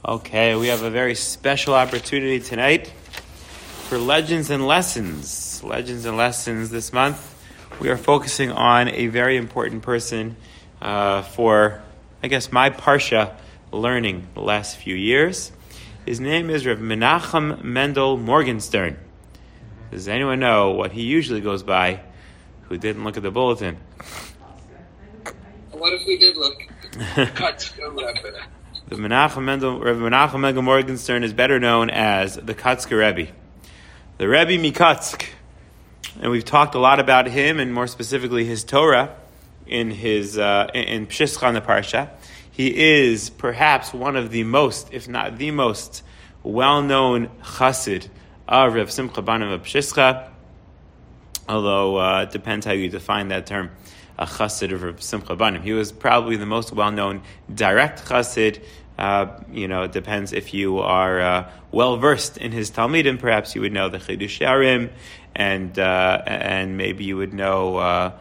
Okay, we have a very special opportunity tonight for Legends and Lessons. Legends and Lessons this month. We are focusing on a very important person for, I guess, my Parsha learning the last few years. His name is Rav Menachem Mendel Morgenstern. Does anyone know what he usually goes by who didn't look at the bulletin? What if we did look? The Rav Menachem Mendel Morgenstern is better known as the Kotzker Rebbe. The Rebbe Mikotsk. And we've talked a lot about him, and more specifically his Torah in his in Pshischa in the Parsha. He is perhaps one of the most, if not the most, well-known chassid of Rav Simcha Banim of Pshischa, although it depends how you define that term, a chassid of Rav Simcha Banim. He was probably the most well-known direct chassid. It depends if you are well-versed in his Talmidim. Perhaps you would know the Chidush Yarim, and maybe you would know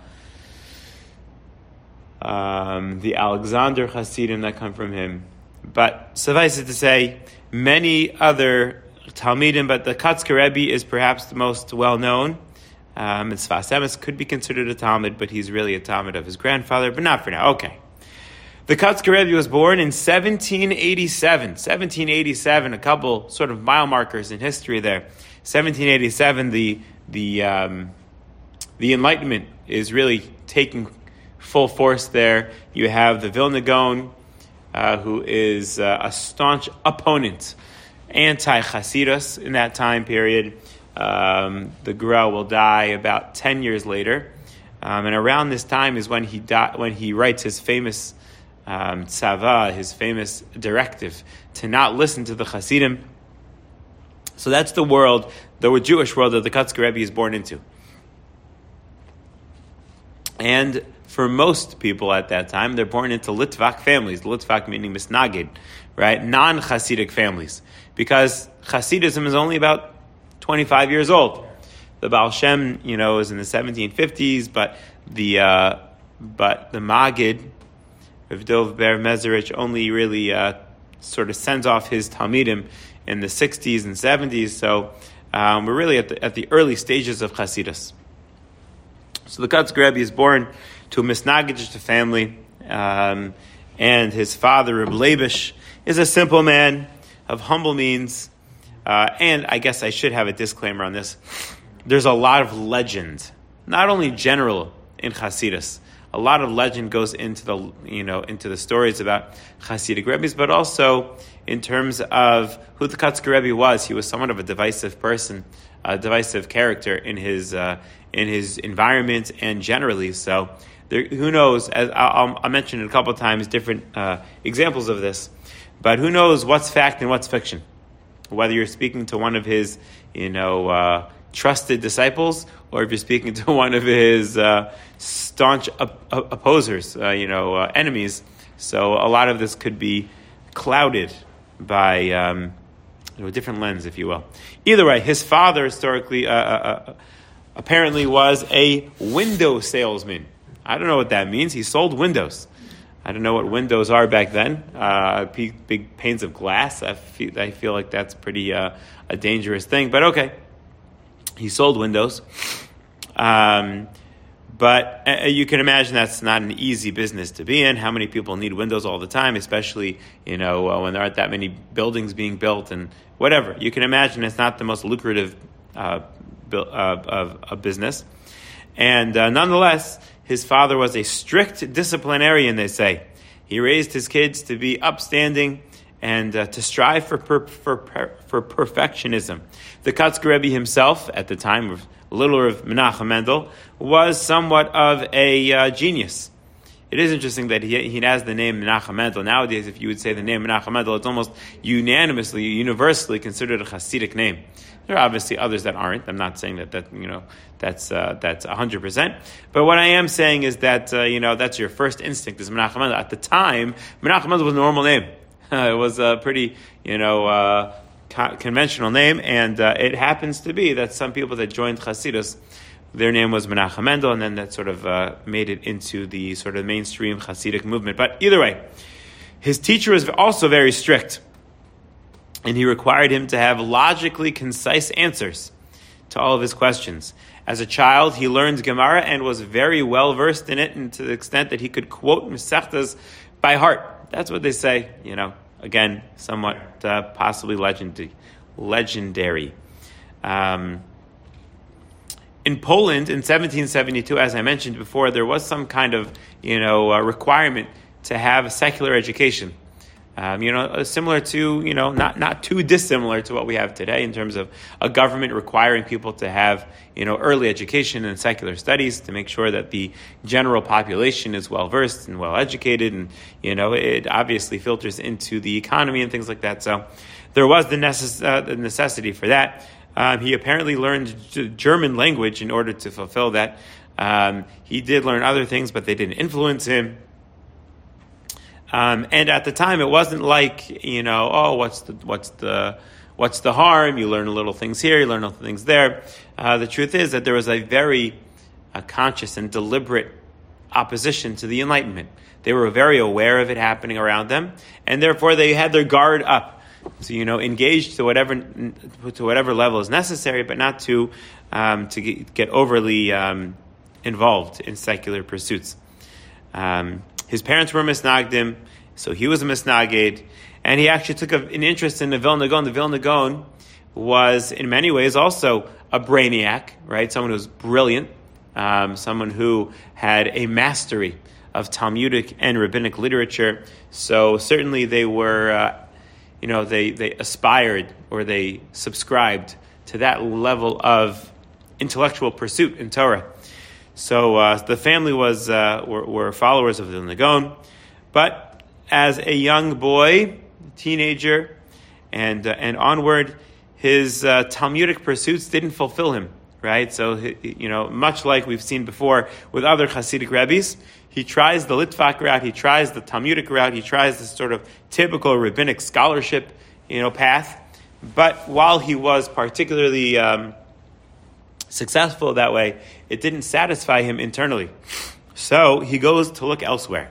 the Alexander Hasidim that come from him. But suffice it to say, many other Talmidim, but the Kotzker Rebbe is perhaps the most well-known. Sfas Emes could be considered a Talmud, but he's really a Talmud of his grandfather, but not for now. Okay. The Kotzker Rebbe was born in 1787. 1787, a couple sort of mile markers in history there. 1787, the Enlightenment is really taking full force there. You have the Vilna Gaon, who is a staunch opponent, anti-Chasidus in that time period. The Gra will die about 10 years later. And around this time is when he writes his famous tzava, his famous directive to not listen to the Hasidim. So that's the world, the Jewish world that the Kotzker Rebbe is born into. And for most people at that time, they're born into Litvak families. Litvak meaning misnagid, right? Non-Hasidic families. Because Hasidism is only about 25 years old. The Baal Shem, is in the 1750s, but the Magid, Rav Dov Ber Mezerich, only really sort of sends off his Talmidim in the 60s and 70s. So we're really at the early stages of Hasidus. So the Kotzker Rebbe is born to a Misnagidish family, and his father, Reb Leibish, is a simple man of humble means. And I guess I should have a disclaimer on this. There's a lot of legend, not only general in Hasidus. A lot of legend goes into the stories about Hasidic Rebbes, but also in terms of who the Kotzker Rebbe was. He was somewhat of a divisive person, a divisive character in his environment and generally. So who knows? I'll mention it a couple of times, different examples of this. But who knows what's fact and what's fiction? Whether you're speaking to one of his, trusted disciples, or if you're speaking to one of his staunch opposers, enemies. So a lot of this could be clouded by a different lens, if you will. Either way, his father historically apparently was a window salesman. I don't know what that means. He sold windows. I don't know what windows are back then. Big panes of glass. I feel like that's pretty a dangerous thing. But okay, he sold windows. But you can imagine that's not an easy business to be in. How many people need windows all the time, especially when there aren't that many buildings being built and whatever. You can imagine it's not the most lucrative of a business. And nonetheless, his father was a strict disciplinarian, they say. He raised his kids to be upstanding and to strive for perfectionism. The Kotzker Rebbe himself, at the time of little Rav Menachem Mendel, was somewhat of a genius. It is interesting that he has the name Menachem Mendel. Nowadays, if you would say the name Menachem Mendel, it's almost universally considered a Hasidic name. There are obviously others that aren't. I'm not saying that's 100%. But what I am saying is that that's your first instinct is Menachem Mendel. At the time, Menachem Mendel was a normal name. It was a pretty conventional name, and it happens to be that some people that joined Hasidus, their name was Menachem Mendel, and then that sort of made it into the sort of mainstream Hasidic movement. But either way, his teacher was also very strict. and he required him to have logically concise answers to all of his questions. As a child, he learned Gemara and was very well versed in it, and to the extent that he could quote Masechtas by heart. That's what they say. Again, somewhat possibly legendary. In Poland, in 1772, as I mentioned before, there was some kind of requirement to have a secular education. Similar to, not too dissimilar to what we have today in terms of a government requiring people to have, early education and secular studies to make sure that the general population is well versed and well educated, and it obviously filters into the economy and things like that. So there was the necessity for that. He apparently learned German language in order to fulfill that. He did learn other things, but they didn't influence him. And at the time, it wasn't like, what's the harm? You learn little things here, you learn little things there. The truth is that there was a very conscious and deliberate opposition to the Enlightenment. They were very aware of it happening around them, and therefore they had their guard up. So, engaged to whatever level is necessary, but not to get overly involved in secular pursuits. His parents were misnagdim, so he was a misnagid, and he actually took an interest in the Vilna Gaon. The Vilna Gaon was, in many ways, also a brainiac, right? Someone who was brilliant, someone who had a mastery of Talmudic and rabbinic literature. So certainly they were, they aspired or they subscribed to that level of intellectual pursuit in Torah. So the family were followers of the Vilna Gaon, but as a young boy, teenager, and onward, his Talmudic pursuits didn't fulfill him, right? So much like we've seen before with other Hasidic rabbis, he tries the Litvak route, he tries the Talmudic route, he tries this sort of typical rabbinic scholarship, path. But while he was particularly successful that way, it didn't satisfy him internally. So he goes to look elsewhere.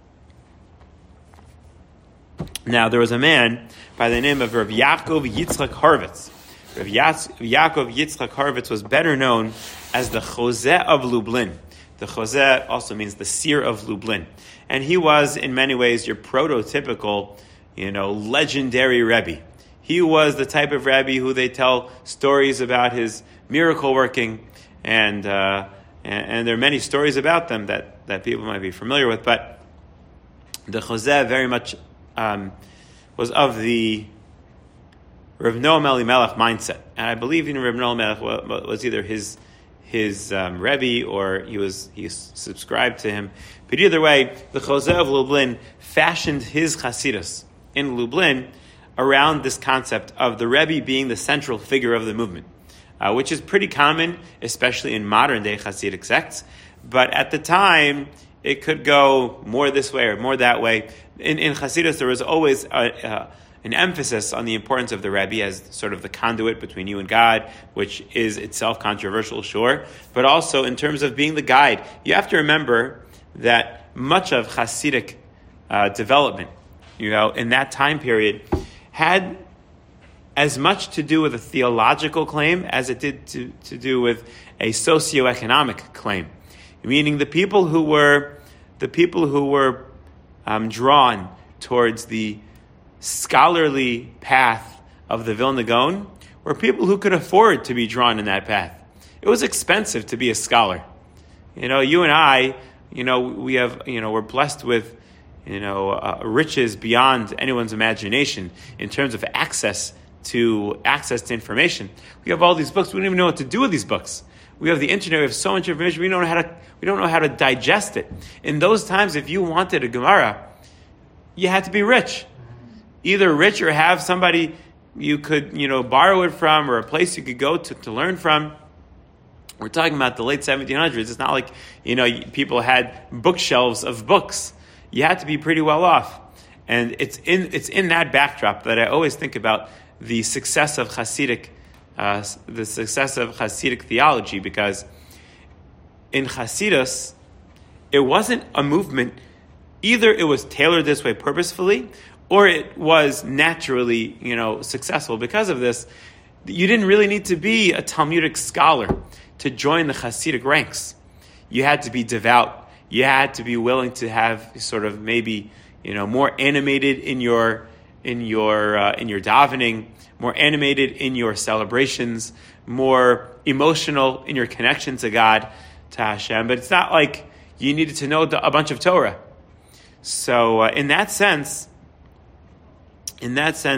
Now, there was a man by the name of Rav Yaakov Yitzchak Horvitz. Rav Yaakov Yitzchak Horvitz was better known as the Chozeh of Lublin. The Chozeh also means the seer of Lublin. And he was, in many ways, your prototypical, legendary Rebbe. He was the type of Rebbe who they tell stories about his miracle working, and there are many stories about them that people might be familiar with. But the Chozeh very much was of the Rav Noam Elimelech mindset, and I believe Rav Noam Elimelech was either his Rebbe or he subscribed to him. But either way, the Chozeh of Lublin fashioned his Chasidus in Lublin around this concept of the Rebbe being the central figure of the movement, which is pretty common, especially in modern-day Hasidic sects. But at the time, it could go more this way or more that way. In Hasidus, there was always an emphasis on the importance of the Rebbe as sort of the conduit between you and God, which is itself controversial, sure, but also in terms of being the guide. You have to remember that much of Hasidic development, in that time period, had as much to do with a theological claim as it did to do with a socioeconomic claim. Meaning the people who were drawn towards the scholarly path of the Vilna Gaon were people who could afford to be drawn in that path. It was expensive to be a scholar. You and I, we're blessed with, riches beyond anyone's imagination in terms of access to information. We have all these books. We don't even know what to do with these books. We have the internet. We have so much information. We don't know how to digest it. In those times, if you wanted a Gemara, you had to be rich. Either rich or have somebody you could, borrow it from, or a place you could go to learn from. We're talking about the late 1700s. It's not like, people had bookshelves of books. You had to be pretty well off. And it's in that backdrop that I always think about the success of Hasidic theology, because in Hasidus, it wasn't a movement. Either it was tailored this way purposefully, or it was naturally, successful because of this, you didn't really need to be a Talmudic scholar to join the Hasidic ranks. You had to be devout. You had to be willing to have sort of maybe, more animated in your davening, more animated in your celebrations, more emotional in your connection to God, to Hashem. But it's not like you needed to know a bunch of Torah. So in that sense, you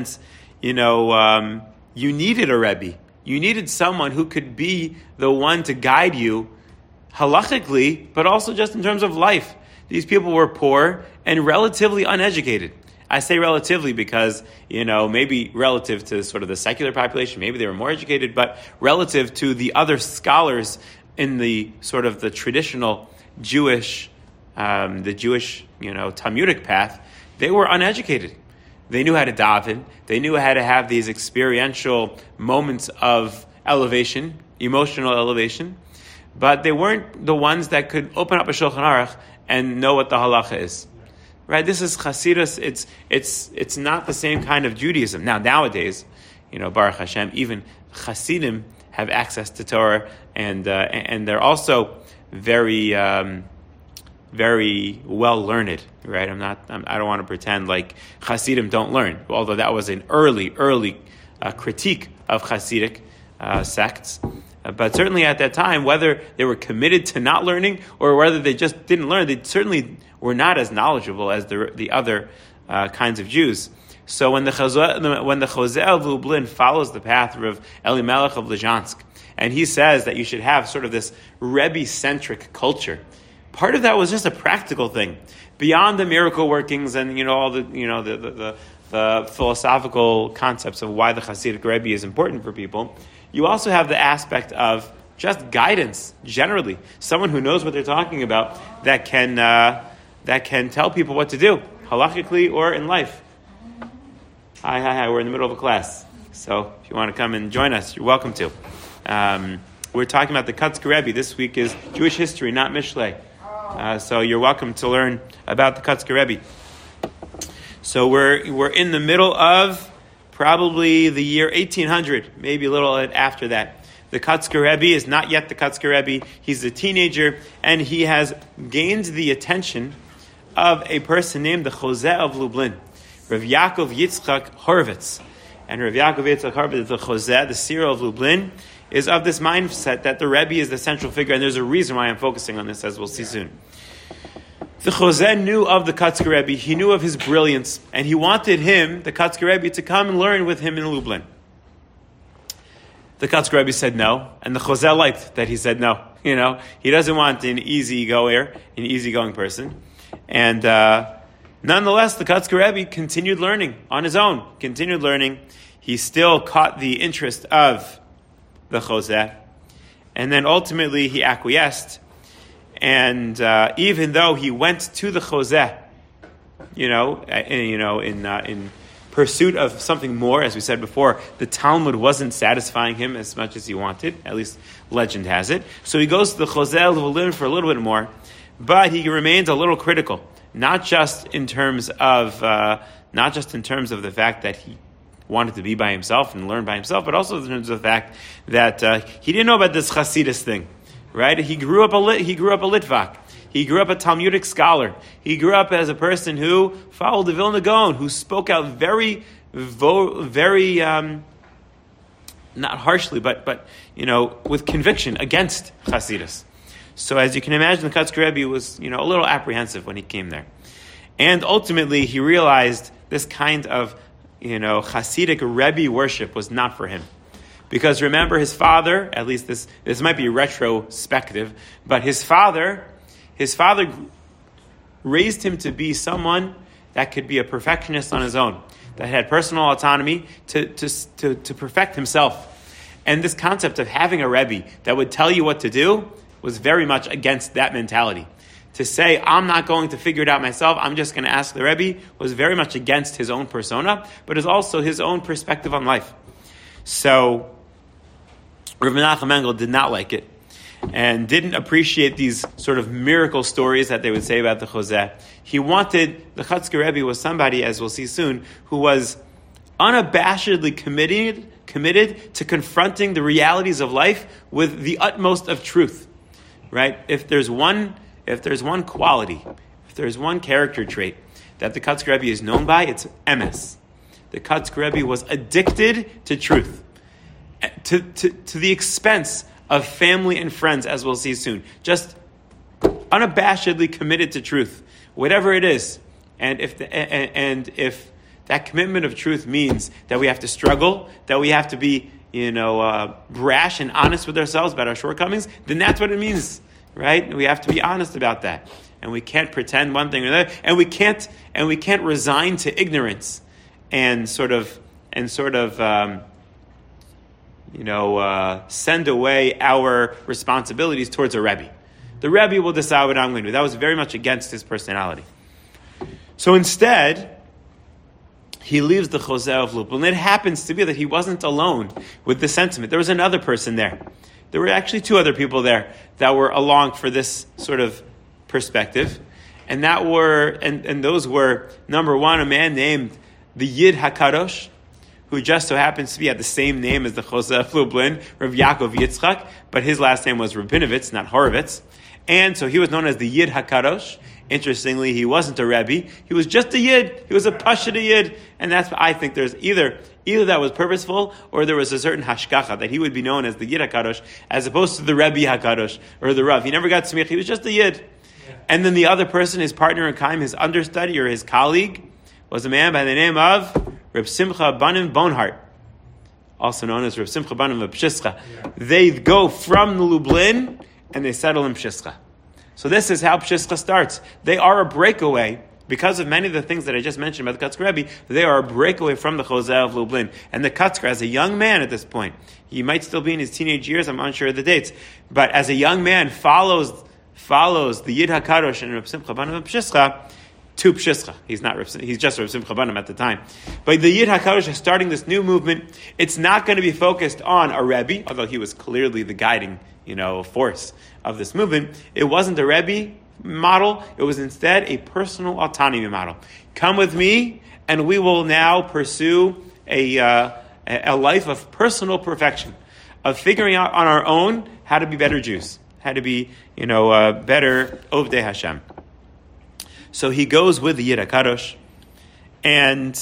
needed a Rebbe. You needed someone who could be the one to guide you halachically, but also just in terms of life. These people were poor and relatively uneducated. I say relatively because, maybe relative to sort of the secular population, maybe they were more educated, but relative to the other scholars in the sort of the traditional Jewish, Talmudic path, they were uneducated. They knew how to daven. They knew how to have these experiential moments of elevation, emotional elevation, but they weren't the ones that could open up a Shulchan Aruch and know what the halacha is. Right? This is Chasidus. It's not the same kind of Judaism. Now, nowadays, Baruch Hashem, even Hasidim have access to Torah, and they're also very very well learned, right? I don't want to pretend like Hasidim don't learn, although that was an early critique of Hasidic sects. But certainly at that time, whether they were committed to not learning or whether they just didn't learn, they certainly were not as knowledgeable as the other kinds of Jews. So when the Chozeh of Lublin follows the path of Elimelech of Lezhansk, and he says that you should have sort of this Rebbe-centric culture, part of that was just a practical thing, beyond the miracle workings and all the philosophical concepts of why the Hasidic Rebbe is important for people. You also have the aspect of just guidance generally, someone who knows what they're talking about that can tell people what to do, halachically or in life. Hi, we're in the middle of a class, so if you want to come and join us, you're welcome to. We're talking about the Kotzker Rebbe. This week is Jewish history, not Mishlei. So you're welcome to learn about the Kotzker Rebbe. So we're in the middle of probably the year 1800, maybe a little after that. The Kotzker Rebbe is not yet the Kotzker Rebbe. He's a teenager, and he has gained the attention of a person named the Chozeh of Lublin, Rav Yaakov Yitzchak Horvitz. And Rav Yaakov Yitzchak Horvitz, the Chozeh, the seer of Lublin, is of this mindset that the Rebbe is the central figure, and there's a reason why I'm focusing on this, as we'll see soon. The Chozeh knew of the Kotzker Rebbe, he knew of his brilliance, and he wanted him, the Kotzker Rebbe, to come and learn with him in Lublin. The Kotzker Rebbe said no, and the Chozeh liked that he said no. He doesn't want an easygoing person. And nonetheless, the Kotzker Rebbe continued learning on his own, He still caught the interest of the Chozeh, and then ultimately he acquiesced. And even though he went to the Chozeh, in pursuit of something more, as we said before, the Talmud wasn't satisfying him as much as he wanted. At least legend has it. So he goes to the Chozeh of Lublin for a little bit more, but he remains a little critical, not just in terms of the fact that he wanted to be by himself and learn by himself, but also in terms of the fact that he didn't know about this Hasidus thing. Right? He grew up a Litvak. He grew up a Talmudic scholar. He grew up as a person who followed the Vilna Gaon, who spoke out very, not harshly, but with conviction against Hasidus. So as you can imagine, the Kotzker Rebbe was a little apprehensive when he came there, and ultimately he realized this kind of Hasidic Rebbe worship was not for him. Because remember, his father, at least this might be retrospective, but his father raised him to be someone that could be a perfectionist on his own, that had personal autonomy to perfect himself. And this concept of having a Rebbe that would tell you what to do was very much against that mentality. To say, I'm not going to figure it out myself, I'm just going to ask the Rebbe, was very much against his own persona, but is also his own perspective on life. So Rav Menachem Mendel did not like it. and didn't appreciate these sort of miracle stories that they would say about the Chozeh. He wanted, the Chatzker Rebbe was somebody, as we'll see soon, who was unabashedly committed to confronting the realities of life with the utmost of truth. Right? If there's one quality, if there's one character trait that the Chatzker Rebbe is known by, it's emes. The Chatzker Rebbe was addicted to truth, to the expense of family and friends, as we'll see soon. Just unabashedly committed to truth, whatever it is. And if that commitment of truth means that we have to struggle, that we have to be, brash and honest with ourselves about our shortcomings, then that's what it means, right? We have to be honest about that, and we can't pretend one thing or another, and we can't resign to ignorance and send away our responsibilities towards a Rebbe. The Rebbe will decide what I'm going to do. That was very much against his personality. So instead, he leaves the Chozeh of Lublin. It happens to be that he wasn't alone with the sentiment. There was another person there. There were actually two other people there that were along for this sort of perspective. And those were, number one, a man named the Yid HaKadosh, who just so happens to be at the same name as the Chozeh of Lublin, Rav Yaakov Yitzchak, but his last name was Rabinovitz, not Horovitz. And so he was known as the Yid HaKadosh. Interestingly, he wasn't a Rebbe. He was just a Yid. He was a Pashut Yid. And that's, I think there's either that was purposeful, or there was a certain hashkacha that he would be known as the Yid HaKadosh, as opposed to the Rebbe HaKadosh, or the Rav. He never got smicha. He was just a Yid. Yeah. And then the other person, his partner in crime, his understudy or his colleague, was a man by the name of Reb Simcha Banim Bonhart, also known as Reb Simcha Banim of Pshischa. Yeah. They go from Lublin and they settle in Pshischa. So this is how Pshischa starts. They are a breakaway, because of many of the things that I just mentioned about the Chatzker Rebbe, they are a breakaway from the Chozeh of Lublin. And the Chatzker, as a young man at this point, he might still be in his teenage years, I'm unsure of the dates, but as a young man follows the Yid HaKadosh and Reb Simcha Banim of Pshischa to Pshischa. He's just Reb Simcha Banim at the time. But the Yid HaKadosh is starting this new movement. It's not going to be focused on a Rebbe, although he was clearly the guiding force of this movement. It wasn't a Rebbe model. It was instead a personal autonomy model. Come with me, and we will now pursue a life of personal perfection, of figuring out on our own how to be better Jews, how to be better Ovdei Hashem. So he goes with the Yid HaKadosh, and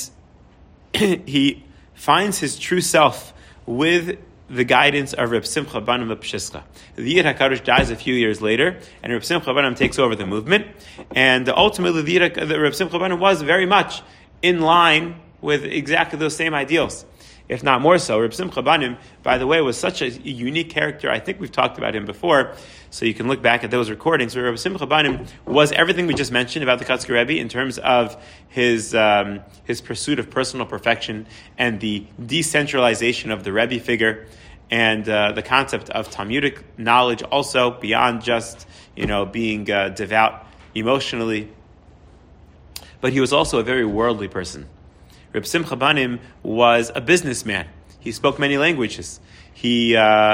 he finds his true self with the guidance of Reb Simcha Banim of Pshischa. The Yid HaKadosh dies a few years later, and Reb Simcha Banim takes over the movement. And ultimately, the Reb Simcha Banim was very much in line with exactly those same ideals, if not more so. Reb Simcha Banim, by the way, was such a unique character. I think we've talked about him before, so you can look back at those recordings. Where Reb Simcha Banim was everything we just mentioned about the Chatzker Rebbe in terms of his pursuit of personal perfection and the decentralization of the Rebbe figure, and the concept of Talmudic knowledge also beyond just being devout emotionally. But he was also a very worldly person. Reb Simcha Banim was a businessman. He spoke many languages. He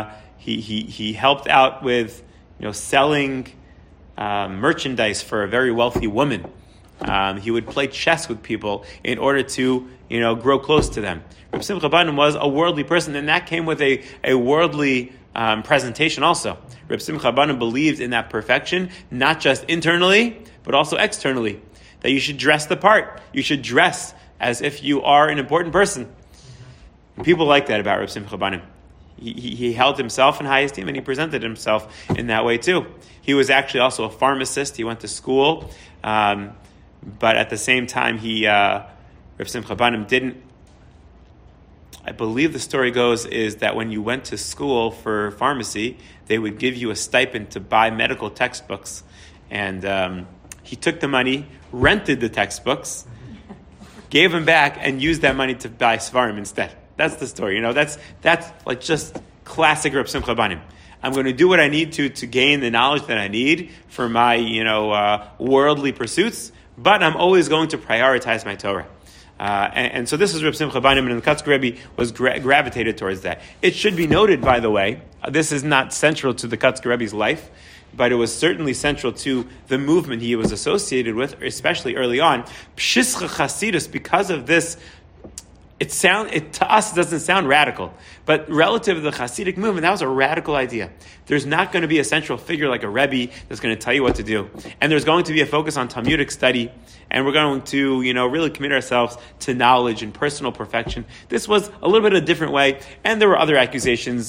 helped out with selling merchandise for a very wealthy woman. He would play chess with people in order to grow close to them. Reb Simcha Banim was a worldly person, and that came with a worldly presentation also. Reb Simcha Banim believed in that perfection, not just internally, but also externally. That you should dress the part. You should dress as if you are an important person. People like that about Reb Simcha Banim. He held himself in high esteem, and he presented himself in that way too. He was actually also a pharmacist. He went to school, but at the same time, Reb Simcha Banim didn't. I believe the story goes is that when you went to school for pharmacy, they would give you a stipend to buy medical textbooks, and he took the money, rented the textbooks, gave them back, and used that money to buy Svarim instead. That's the story. That's like just classic Reb Simcha Banim. I'm going to do what I need to gain the knowledge that I need for my worldly pursuits, but I'm always going to prioritize my Torah. And so this is Reb Simcha Bunim, and the Kotzker Rebbe was gravitated towards that. It should be noted, by the way, this is not central to the Kotzker Rebbe's life, but it was certainly central to the movement he was associated with, especially early on. Pshischa Chasidus, because of this, it to us doesn't sound radical, but relative to the Hasidic movement, that was a radical idea. There's not going to be a central figure like a Rebbe that's going to tell you what to do, and there's going to be a focus on Talmudic study, and we're going to, really commit ourselves to knowledge and personal perfection. This was a little bit of a different way, and there were other accusations,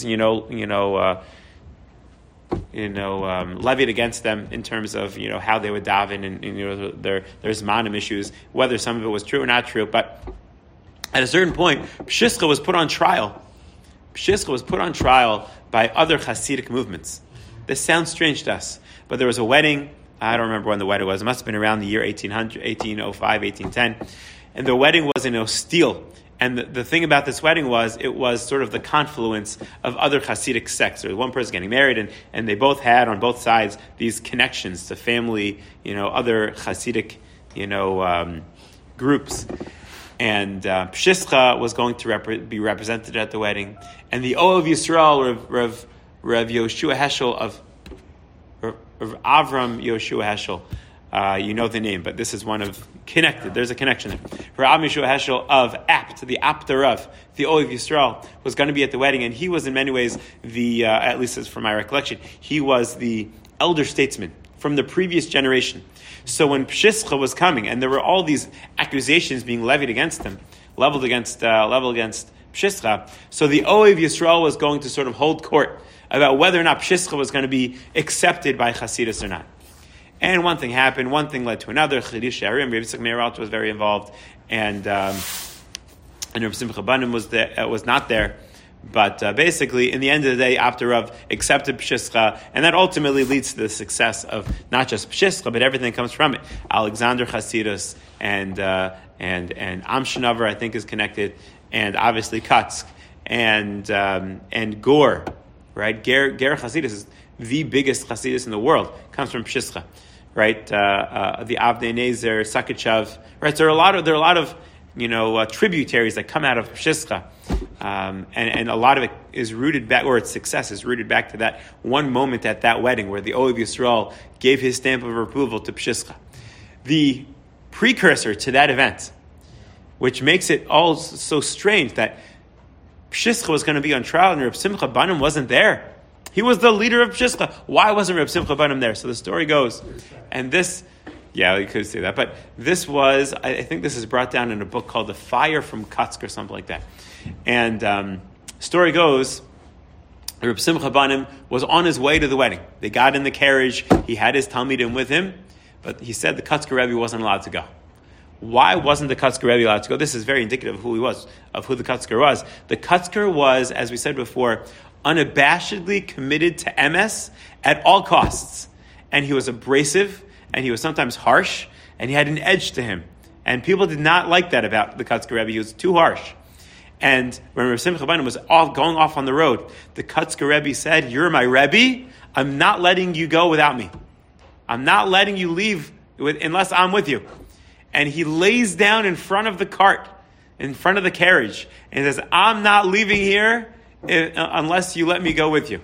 levied against them in terms of how they would daven and their zmanim issues, whether some of it was true or not true, but. At a certain point, Pshischa was put on trial. Pshischa was put on trial by other Hasidic movements. This sounds strange to us, but there was a wedding. I don't remember when the wedding was. It must have been around the year 1800, 1805, 1810. And the wedding was in Ostil. And the thing about this wedding was, it was sort of the confluence of other Hasidic sects. There was one person getting married, and they both had, on both sides, these connections to family, other Hasidic, groups. And Pshischa was going to be represented at the wedding, and the O of Yisrael, Rav Yoshua Heschel of Avram Yoshua Heschel, you know the name, but this is one of connected. There's a connection there. Rav Yoshua Heschel of Apt, the Apter of the O of Yisrael, was going to be at the wedding, and he was in many ways at least as from my recollection, he was the elder statesman from the previous generation. So when Pshischa was coming, and there were all these accusations being leveled against Pshischa, so the Oev Yisrael was going to sort of hold court about whether or not Pshischa was going to be accepted by Hasidus or not. And one thing happened, one thing led to another. Chidush Arim, Reb Yitzchak Meir Alter was very involved, and Reb Simcha Bunim was not there. But basically, in the end of the day, after Rav accepted Pshischa, and that ultimately leads to the success of not just Pshischa, but everything that comes from it. Alexander Chasidus and Amshinavar, I think, is connected, and obviously Katsk and Gur, right? Ger Chasidus is the biggest Chasidus in the world. Comes from Pshischa, right? The Avnei Nezer, Sakachev, right? So there are a lot of tributaries that come out of Pshischa. And a lot of it is rooted back, or its success is rooted back to that one moment at that wedding where the Oev Yisrael gave his stamp of approval to Pshischa. The precursor to that event, which makes it all so strange that Pshischa was going to be on trial and Reb Simcha Bunim wasn't there. He was the leader of Pshischa. Why wasn't Reb Simcha Bunim there? So the story goes, and this... Yeah, you could say that. But this was, I think this is brought down in a book called The Fire from Kutsk or something like that. And story goes, Reb Simcha Bunim was on his way to the wedding. They got in the carriage. He had his Talmidim with him. But he said the Kotzker Rebbe wasn't allowed to go. Why wasn't the Kotzker Rebbe allowed to go? This is very indicative of who he was, of who the Kotzker was. The Kotzker was, as we said before, unabashedly committed to MS at all costs. And he was abrasive, and he was sometimes harsh, and he had an edge to him. And people did not like that about the Kotzker Rebbe. He was too harsh. And when Reb Simcha Bunim was going off on the road, the Kotzker Rebbe said, "You're my Rebbe. I'm not letting you go without me. I'm not letting you leave unless I'm with you." And he lays down in front of the cart, in front of the carriage, and says, "I'm not leaving here unless you let me go with you."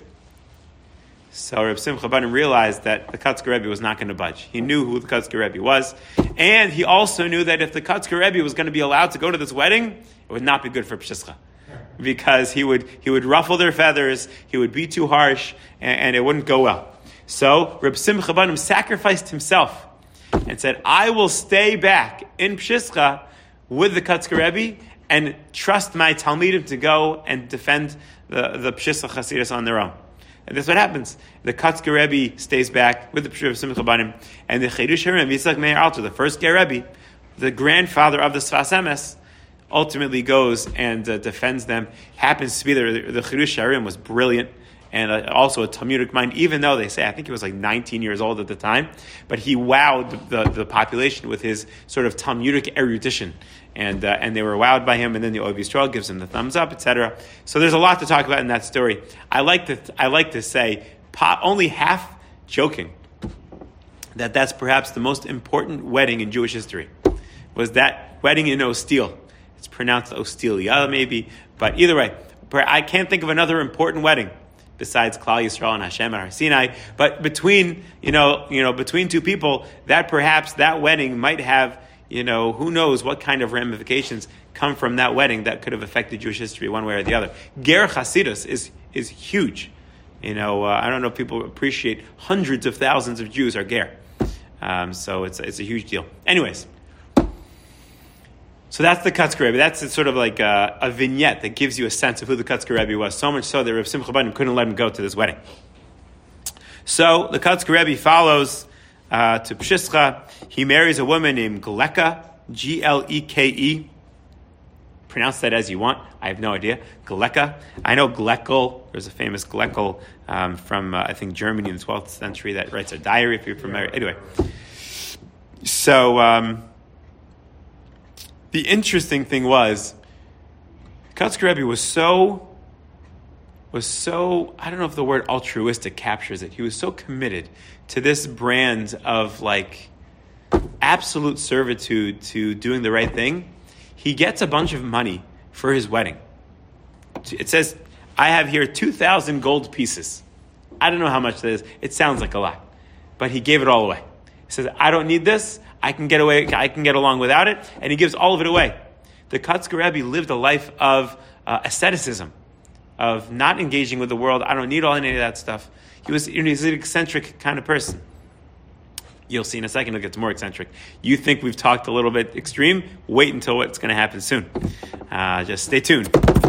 So Reb Simcha Bunim realized that the Kotzker Rebbe was not going to budge. He knew who the Kotzker Rebbe was, and he also knew that if the Kotzker Rebbe was going to be allowed to go to this wedding, it would not be good for Pshischa, because he would ruffle their feathers, he would be too harsh, and it wouldn't go well. So Reb Simcha Bunim sacrificed himself and said, "I will stay back in Pshischa with the Kotzker Rebbe and trust my Talmidim to go and defend the Pshischa Chasidus on their own." And that's what happens. The Kotzker Rebbe stays back with the Reb Simcha Bunim, and the Chidush Harim, Yitzchak Meir Alter, the first Ger Rebbe, the grandfather of the Sfas Emes, ultimately goes and defends them. Happens to be the Chidush Harim was brilliant, and also a Talmudic mind, even though they say, I think he was like 19 years old at the time, but he wowed the population with his sort of Talmudic erudition. And they were wowed by him, and then the Oev Yisrael gives him the thumbs up, etc. So there's a lot to talk about in that story. I like to say, only half joking, that's perhaps the most important wedding in Jewish history. was that wedding in Ostil. It's pronounced Ostilia maybe, but either way, I can't think of another important wedding besides Klal Yisrael and Hashem and Har Sinai. But between between two people, perhaps that wedding might have, who knows what kind of ramifications come from that wedding that could have affected Jewish history one way or the other. Ger Chasidus is huge. I don't know if people appreciate hundreds of thousands of Jews are Ger. So it's a huge deal. Anyways, so that's the Kotzker Rebbe. That's sort of like a vignette that gives you a sense of who the Kotzker Rebbe was. So much so that Reb Simcha Bunim couldn't let him go to this wedding. So the Kotzker Rebbe follows to Pshischa. He marries a woman named Gleka, Gleke. Pronounce that as you want. I have no idea. Gleka. I know Gleckel. There's a famous Gleckel from, I think, Germany in the 12th century that writes a diary, if you're familiar. Anyway. So, the interesting thing was, Kotzker Rebbe was so, I don't know if the word altruistic captures it. He was so committed to this brand of absolute servitude to doing the right thing. He gets a bunch of money for his wedding. It says, I have here 2,000 gold pieces. I don't know how much that is. It sounds like a lot. But he gave it all away. He says, I don't need this. I can get along without it. And he gives all of it away. The Kotzker Rebbe lived a life of asceticism, of not engaging with the world. I don't need any of that stuff. He's an eccentric kind of person. You'll see in a second, it gets more eccentric. You think we've talked a little bit extreme? Wait until what's going to happen soon. Just stay tuned.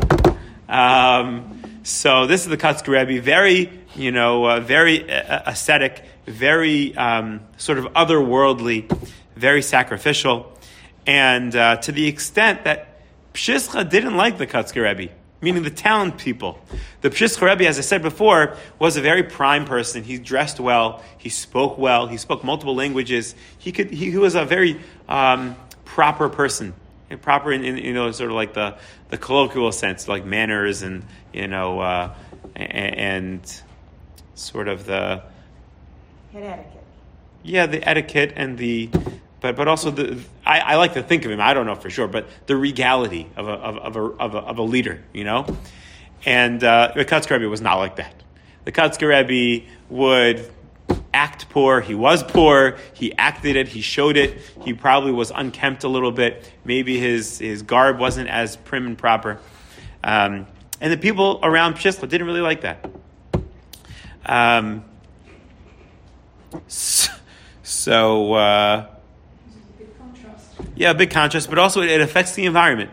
So this is the Kotzker Rebbe, very, very ascetic, very sort of otherworldly, very sacrificial. And to the extent that Pshischa didn't like the Kotzker Rebbe, meaning the town people. The Pshischa Rebbe, as I said before, was a very prime person. He dressed well. He spoke well. He spoke multiple languages. He was a very proper person. Proper in sort of like the colloquial sense, like manners and and sort of the etiquette. Yeah, the etiquette and but also I like to think of him. I don't know for sure, but the regality of a leader, And the Kotzker Rebbe was not like that. The Kotzker Rebbe would act poor. He was poor. He acted it. He showed it. He probably was unkempt a little bit. Maybe his garb wasn't as prim and proper. And the people around Pshischa didn't really like that. Big contrast, but also it affects the environment.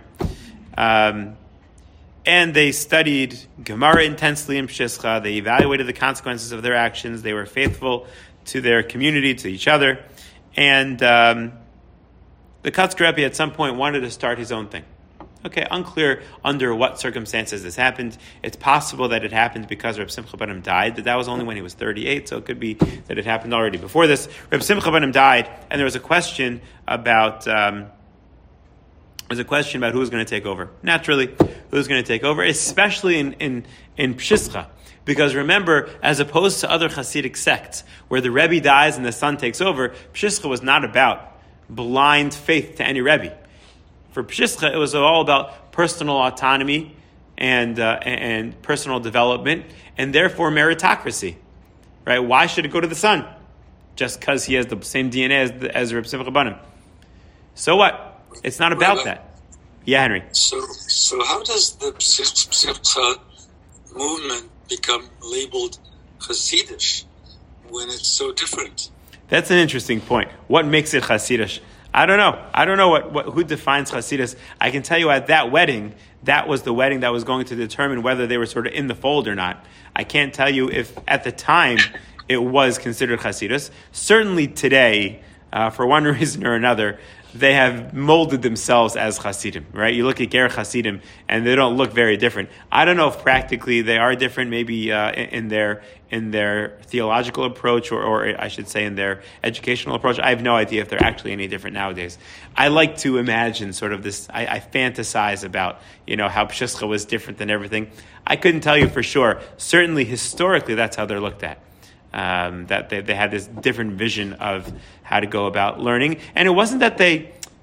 And they studied Gemara intensely in Pshischa. They evaluated the consequences of their actions. They were faithful to their community, to each other. And the Kotzker Rebbe at some point wanted to start his own thing. Okay, unclear under what circumstances this happened. It's possible that it happened because Reb Simcha Bunim died, but that was only when he was 38, so it could be that it happened already before this. Reb Simcha Bunim died, and there was a question about who's going to take over. Naturally, who's going to take over, especially in Pshischa. Because remember, as opposed to other Hasidic sects, where the Rebbe dies and the son takes over, Pshischa was not about blind faith to any Rebbe. For Pshischa, it was all about personal autonomy and personal development, and therefore meritocracy. Right? Why should it go to the son? Just because he has the same DNA as Reb Simcha Bunim. So what? It's not about that. Yeah, Henry. So how does the Pshischa movement become labeled Hasidish when it's so different? That's an interesting point. What makes it Hasidish? I don't know who defines Hasidus. I can tell you at that wedding, that was the wedding that was going to determine whether they were sort of in the fold or not. I can't tell you if at the time it was considered Hasidus. Certainly today, for one reason or another, they have molded themselves as Hasidim, right? You look at Ger Hasidim, and they don't look very different. I don't know if practically they are different, maybe in their theological approach, or I should say in their educational approach. I have no idea if they're actually any different nowadays. I like to imagine sort of this, I fantasize about, how Pshischa was different than everything. I couldn't tell you for sure. Certainly, historically, that's how they're looked at. That they had this different vision of how to go about learning. And it wasn't that they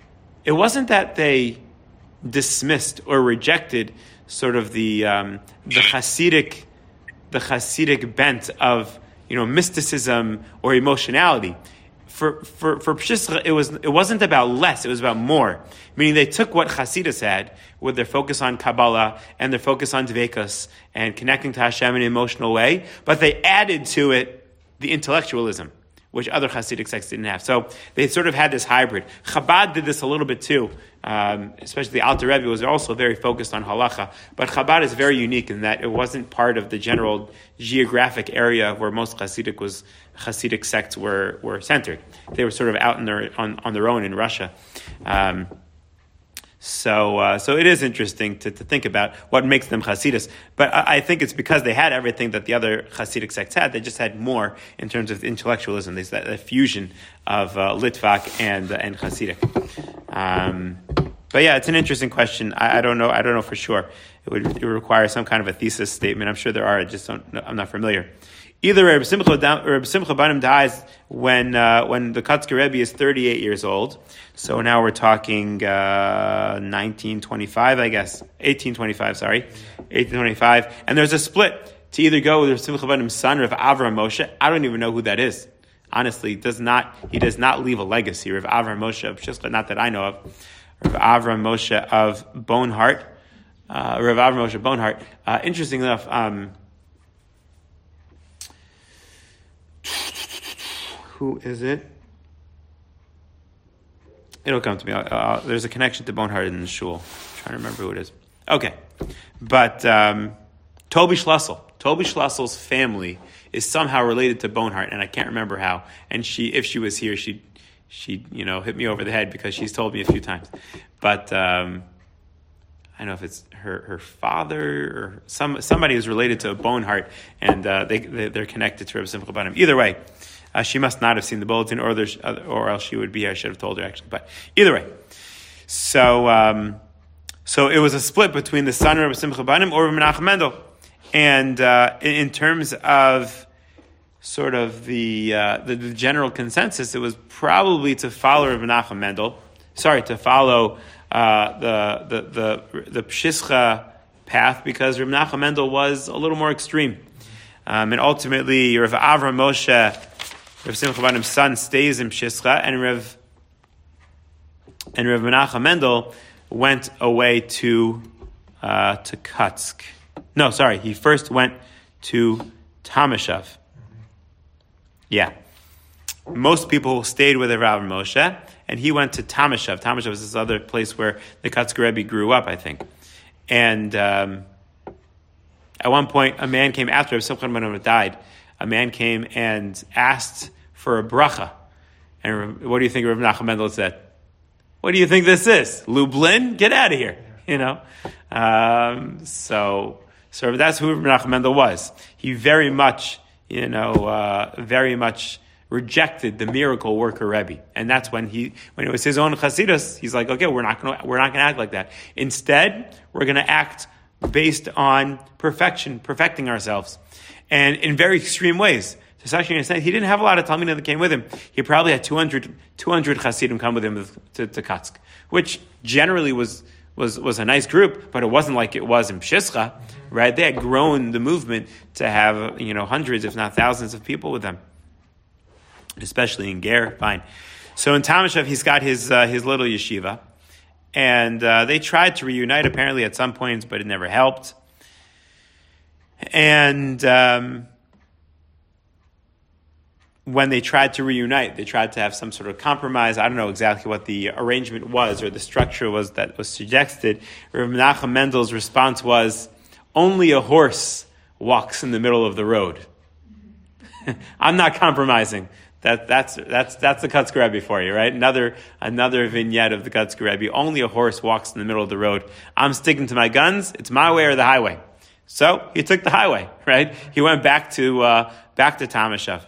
it wasn't that they dismissed or rejected sort of the Hasidic bent of mysticism or emotionality. For Pshischa, it wasn't about less; it was about more. Meaning, they took what Hasidus had with their focus on Kabbalah and their focus on Dveikus and connecting to Hashem in an emotional way, but they added to it the intellectualism, which other Hasidic sects didn't have. So they sort of had this hybrid. Chabad did this a little bit too, especially the Alter Rebbe was also very focused on halacha. But Chabad is very unique in that it wasn't part of the general geographic area where most Hasidic sects were centered. They were sort of out on their own in Russia. So it is interesting to think about what makes them Hasidus. But I think it's because they had everything that the other Hasidic sects had. They just had more in terms of intellectualism. There's that fusion of Litvak and Hasidic. But yeah, it's an interesting question. I don't know for sure. It would require some kind of a thesis statement. I'm sure there are. I'm not familiar. Either Reb Simcha Banim dies when the Kotzker Rebbe is 38 years old. So now we're talking 1925, I guess. 1825. And there's a split to either go with Reb Simcha Banim's son, Rav Avram Moshe. I don't even know who that is. Honestly, he does not leave a legacy. Rav Avram Moshe of Shishka, not that I know of. Rav Avram Moshe of Bonehart. Interesting enough, who is it? It'll come to me. There's a connection to Bonehart in the shul. I'm trying to remember who it is. Okay. But Toby Schlussel's family is somehow related to Bonehart, and I can't remember how. And if she was here, she'd hit me over the head because she's told me a few times. But I don't know if it's her father or somebody who's related to Bonehart, and they're connected to Reb Simcha Banim. Either way, she must not have seen the bulletin, or else she would be here. I should have told her actually. But either way, so it was a split between the son of Reb Simcha Banim or Reb Menachem Mendel, and in terms of sort of the general consensus, it was probably to follow Reb Menachem Mendel. To follow the Pshischa path, because Reb Menachem Mendel was a little more extreme, and ultimately Rav Avram Moshe, Rav Simcha Banim's son, stays in Pshischa, and Rav Menachem Mendel went away to Kutsk. No, sorry, he first went to Tamashov. Yeah, most people stayed with Rav Moshe, and he went to Tamashov. Tamashov is this other place where the Kotzker Rebbe grew up, I think. And at one point, a man came after Rav Simcha Banim died. A man came and asked for a bracha. And what do you think Rav Menachem Mendel said? What do you think this is? Lublin? Get out of here. So that's who Rav Menachem Mendel was. He very much rejected the miracle worker Rebbe, and that's when it was his own Chasidus, he's like, okay, we're not going to act like that. Instead, we're going to act based on perfecting ourselves, and in very extreme ways. To such an extent, he didn't have a lot of Talmidim that came with him. He probably had 200 Hasidim come with him to Kutsk, which generally was a nice group, but it wasn't like it was in Pshischa, right? They had grown the movement to have hundreds, if not thousands, of people with them, especially in Ger. Fine. So in Tamashov, he's got his little yeshiva, and they tried to reunite apparently at some points, but it never helped. And when they tried to reunite, they tried to have some sort of compromise. I don't know exactly what the arrangement was or the structure was that was suggested. Rav Menachem Mendel's response was, only a horse walks in the middle of the road. I'm not compromising. That's the Kotzker Rebbe for you, right? Another vignette of the Kotzker Rebbe. Only a horse walks in the middle of the road. I'm sticking to my guns. It's my way or the highway. So he took the highway, right? He went back to Tamashov.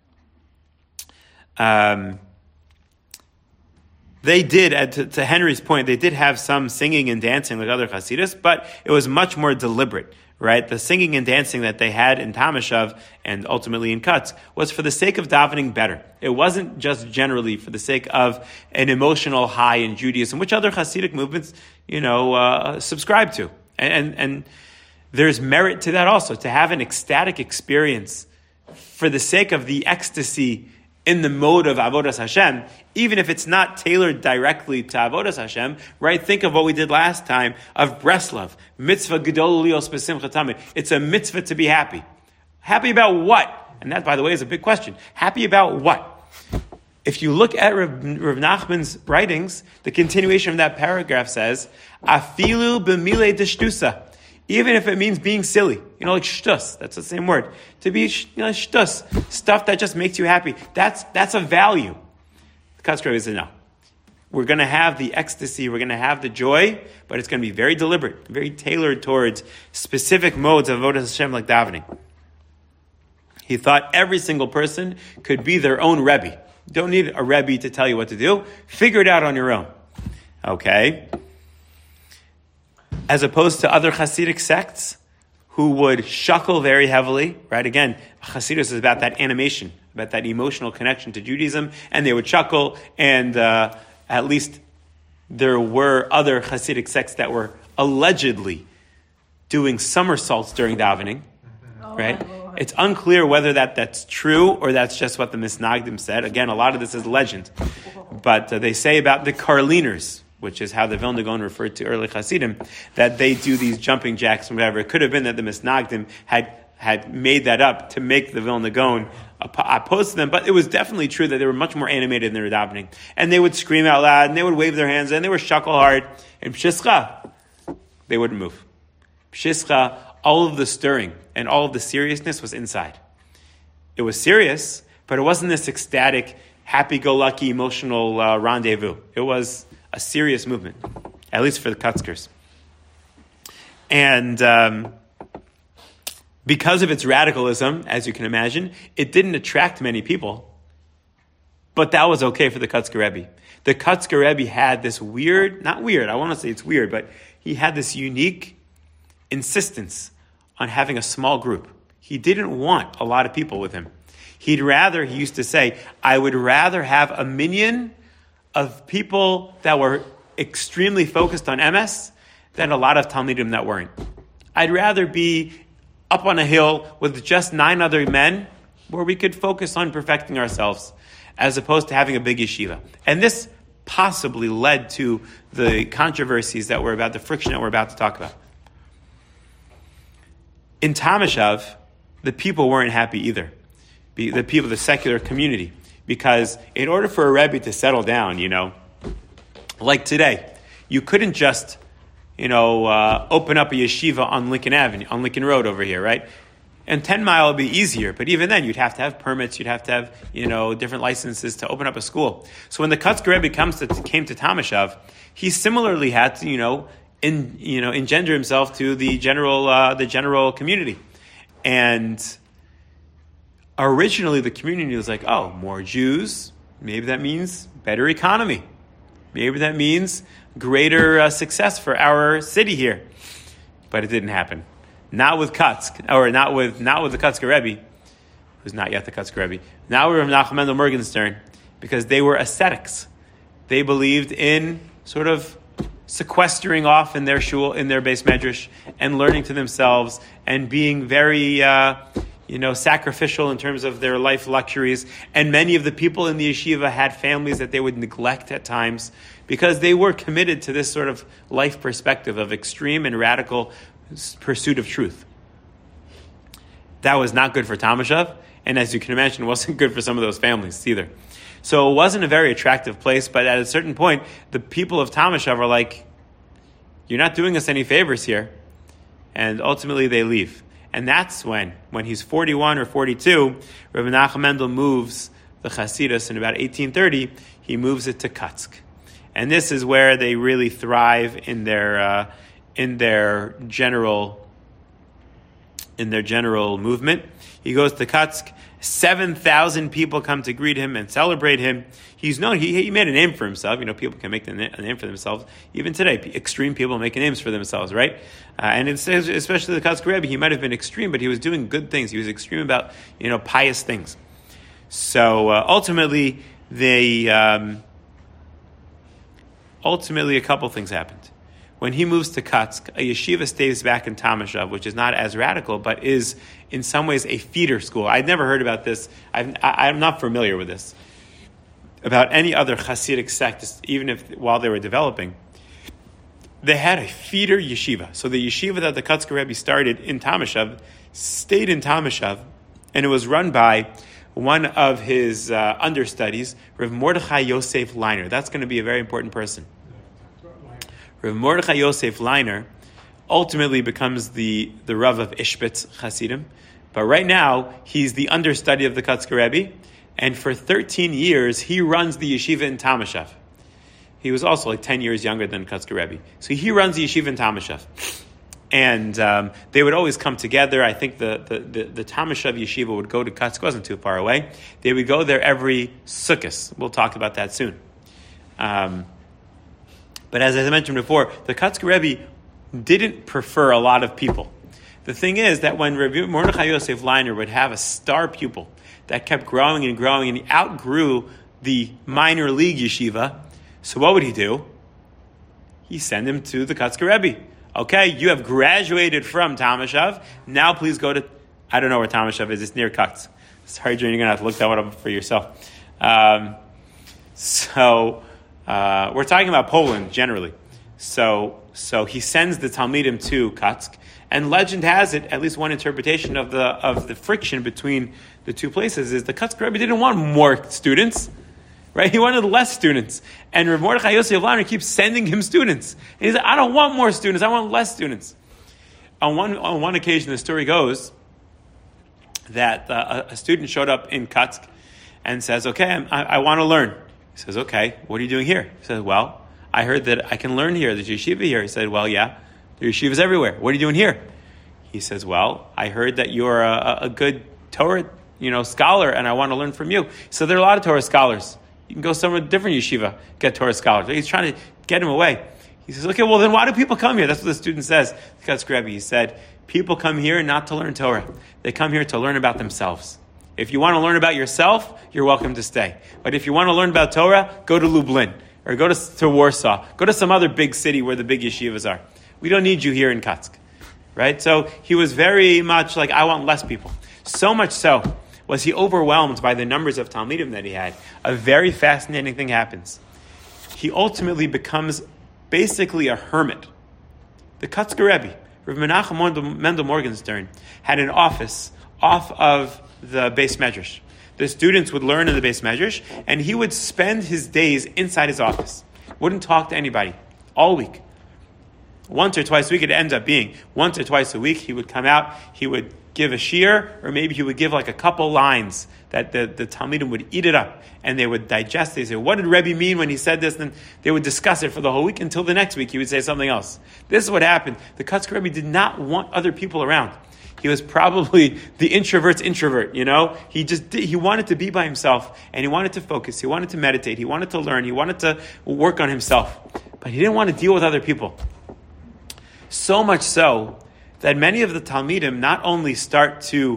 They did, to Henry's point, they did have some singing and dancing like other Hasidus, but it was much more deliberate. right? The singing and dancing that they had in Tamashav and ultimately in Kutsk was for the sake of davening better. It wasn't just generally for the sake of an emotional high in Judaism, which other Hasidic movements, subscribe to. And there's merit to that also, to have an ecstatic experience for the sake of the ecstasy in the mode of Avodas Hashem, even if it's not tailored directly to Avodas Hashem, right? Think of what we did last time of Breslov. Mitzvah Gedol Lios B'Simcha Tamid. It's a mitzvah to be happy. Happy about what? And that, by the way, is a big question. Happy about what? If you look at Rav Nachman's writings, the continuation of that paragraph says, Afilu b'mile d'shtusa. Even if it means being silly, like shtus, that's the same word. To be shtus, stuff that just makes you happy. That's a value. The Kotzker Rebbe said, no. We're going to have the ecstasy, we're going to have the joy, but it's going to be very deliberate, very tailored towards specific modes of Avodas Hashem like davening. He thought every single person could be their own Rebbe. You don't need a Rebbe to tell you what to do. Figure it out on your own. Okay? As opposed to other Hasidic sects who would shuckle very heavily, right? Again, Hasidus is about that animation, about that emotional connection to Judaism, and they would chuckle, and at least there were other Hasidic sects that were allegedly doing somersaults during davening, right? It's unclear whether that's true or that's just what the Misnagdim said. Again, a lot of this is legend. But they say about the Karliners, which is how the Vilna Gaon referred to early Hasidim, that they do these jumping jacks and whatever. It could have been that the Misnagdim had made that up to make the Vilna Gaon opposed to them, but it was definitely true that they were much more animated in their davening. And they would scream out loud, and they would wave their hands, and they would shuckle hard. And Pshischa, they wouldn't move. Pshischa, all of the stirring and all of the seriousness was inside. It was serious, but it wasn't this ecstatic, happy-go-lucky, emotional rendezvous. It was a serious movement, at least for the Kutzkers. And because of its radicalism, as you can imagine, it didn't attract many people. But that was okay for the Kutzker Rebbe. The Kutzker Rebbe had this not weird, I want to say it's weird, but he had this unique insistence on having a small group. He didn't want a lot of people with him. He used to say, I would rather have a minyan of people that were extremely focused on MS than a lot of Talmidim that weren't. I'd rather be up on a hill with just 9 other men where we could focus on perfecting ourselves as opposed to having a big yeshiva. And this possibly led to the controversies the friction that we're about to talk about. In Tamashav, the people weren't happy either. The secular community. Because in order for a Rebbe to settle down, like today, you couldn't just, open up a yeshiva on Lincoln Road over here, right? And 10 Mile would be easier, but even then you'd have to have permits, you'd have to have, different licenses to open up a school. So when the Kutzker Rebbe came to Tamashav, he similarly had to, engender himself to the general community. And originally, the community was like, oh, more Jews, maybe that means better economy. Maybe that means greater success for our city here. But it didn't happen. Not with Kutsk, or not with the Kutzker Rebbe, who's not yet the Kutzker Rebbe. Not with Nachum Mendel Morgenstern, because they were ascetics. They believed in sort of sequestering off in their shul, in their base medrash, and learning to themselves, and being very sacrificial in terms of their life luxuries. And many of the people in the yeshiva had families that they would neglect at times because they were committed to this sort of life perspective of extreme and radical pursuit of truth. That was not good for Tamashav, and as you can imagine, it wasn't good for some of those families either. So it wasn't a very attractive place, but at a certain point, the people of Tamashav are like, you're not doing us any favors here. And ultimately they leave. And that's when he's 41 or 42, Rabbi Nachum Mendel moves the Chasidus in about 1830, he moves it to Kutsk. And this is where they really thrive in their general in their general movement. He goes to Kutsk. 7,000 people come to greet him and celebrate him. He's known, he made a name for himself. People can make a name for themselves. Even today, extreme people make names for themselves, right? And it says, especially the Kutsk Rebbe, he might have been extreme, but he was doing good things. He was extreme about, pious things. So ultimately, a couple things happened. When he moves to Kutsk, a yeshiva stays back in Tamashev, which is not as radical, but is in some ways a feeder school. I'd never heard about this. I'm not familiar with this. About any other Hasidic sect, even while they were developing, they had a feeder yeshiva. So the yeshiva that the Kutsk Rebbe started in Tamashev stayed in Tamashev, and it was run by one of his understudies, Rav Mordechai Yosef Leiner. That's going to be a very important person. Rav Mordechai Yosef Leiner ultimately becomes the Rav of Ishbitz Hasidim, but right now he's the understudy of the Kutsk Rebbe, and for 13 years he runs the yeshiva in Tamashev. He was also like 10 years younger than Kutsk Rebbe, so he runs the yeshiva in Tamashev, and they would always come together. I think the Tamashev yeshiva would go to Kutsk, wasn't too far away. They would go there every Sukkot. We'll talk about that soon. But as I mentioned before, the Kutsk Rebbe didn't prefer a lot of people. The thing is that when Rabbi Mordechai Yosef Leiner would have a star pupil that kept growing and growing, and he outgrew the minor league yeshiva, so what would he do? He sent him to the Kutsk Rebbe. Okay, you have graduated from Tamashev. Now please go to, I don't know where Tamashev is. It's near Kutsk. Sorry, Jane, you're going to have to look that one up for yourself. We're talking about Poland generally. So he sends the Talmidim to Kutsk, and legend has it, at least one interpretation of the friction between the two places is the Kutsk Rebbe didn't want more students, right? He wanted less students, and Rav Mordechai Yosef Leiner keeps sending him students. And he said, "I don't want more students. I want less students." On one occasion, the story goes that a student showed up in Kutsk and says, "Okay, I want to learn." He says, "Okay, what are you doing here?" He says, "Well, I heard that I can learn here. There's yeshiva here." He said, "Well, yeah, there are yeshivas everywhere. What are you doing here?" He says, "Well, I heard that you're a good Torah, scholar, and I want to learn from you." So there are a lot of Torah scholars. You can go somewhere different yeshiva, get Torah scholars. He's trying to get him away. He says, "Okay, well then why do people come here?" That's what the student says. Kutsk Rebbe, he said, "People come here not to learn Torah. They come here to learn about themselves. If you want to learn about yourself, you're welcome to stay. But if you want to learn about Torah, go to Lublin, or go to Warsaw. Go to some other big city where the big yeshivas are. We don't need you here in Kutsk." Right? So he was very much like, I want less people. So much so was he overwhelmed by the numbers of Talmidim that he had. A very fascinating thing happens. He ultimately becomes basically a hermit. The Kutsk Rebbe, Rav Menachem Mendel Morgenstern, had an office off of the Beis Medrash. The students would learn in the Beis Medrash, and he would spend his days inside his office. Wouldn't talk to anybody all week. Once or twice a week, it ends up being once or twice a week, he would come out, he would give a shiur, or maybe he would give like a couple lines that the Talmidim would eat it up, and they would digest it. They say, what did Rebbe mean when he said this? And they would discuss it for the whole week until the next week he would say something else. This is what happened. The Kutsk Rebbe did not want other people around. He was probably the introvert's introvert, He wanted to be by himself, and he wanted to focus. He wanted to meditate. He wanted to learn. He wanted to work on himself. But he didn't want to deal with other people. So much so that many of the Talmidim not only start to